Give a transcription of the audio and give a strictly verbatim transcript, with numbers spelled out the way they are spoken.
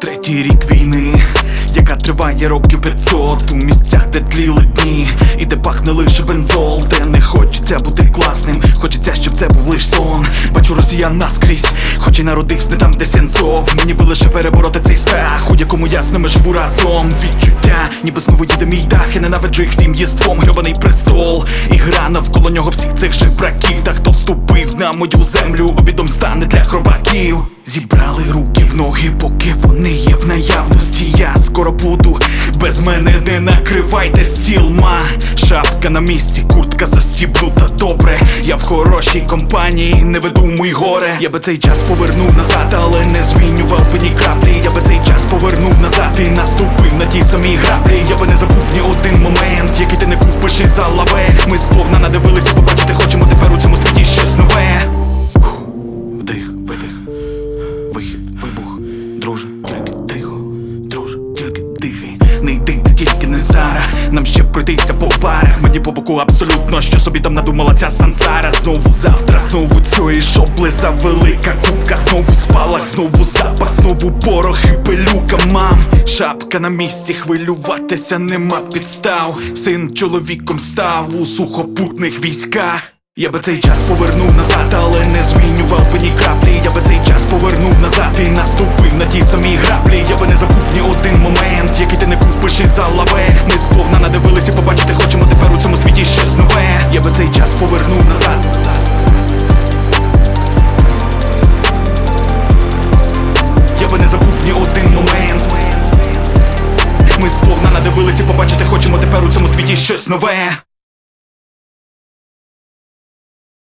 Третій рік війни, яка триває років п'ятсот. У місцях, де тліли дні, і де пахне лише бензол. Де не хочеться бути класним, хочеться, щоб це був лиш сон. Бачу росіян наскрізь, хоч і народився не там, де Сенцов. Мені би лише перебороти цей страх, у якому я з ними живу разом. Відчуття, ніби знову їде мій дах. Я ненавиджу їх всім єством, гребаний престол. І гра навколо нього всіх цих жебраків. Та хто вступив на мою землю, обідом стане для хробаків. Зібрали руки в ноги, поки вони є в наявності. Я скоро буду, без мене не накривайте стіл, ма. Шапка на місці, куртка застібнута добре. Я в хорошій компанії, не видумуй горе. Я би цей час повернув назад, але не змінював би ні краплі. Я би цей час повернув назад і наступив на ті самі граблі. Я би не забув ні один момент, який ти не купиш із за лаве. Ми сповна надивилися, побачити хочемо тепер у цьому світі щось нове. Вдих, видих, вихід, вибух. Друже, тільки тихо, друже, тільки дихай. Не йди, ти тільки не зараз. Нам ще пройтися по парах. Мені по боку абсолютно, що собі там надумала ця сансара. Знову завтра, знову цієї шоблиза велика кубка. Знову спалах, знову запах, знову порох і пилюка, мам. Шапка на місці, хвилюватися нема підстав. Син чоловіком став у сухопутних військах. Я би цей час повернув назад, але не змінював би ні краплі. Я би цей час повернув назад і наступив на ті самі граблі. Я би не забув ні один момент, який ти не купиш із за лаве. Ми сповна надивились і побачити хочемо тепер у цьому світі щось нове. Я би цей час повернув назад. Я би не забув ні один момент. Ми сповна надивились і побачити хочемо тепер у цьому світі щось нове.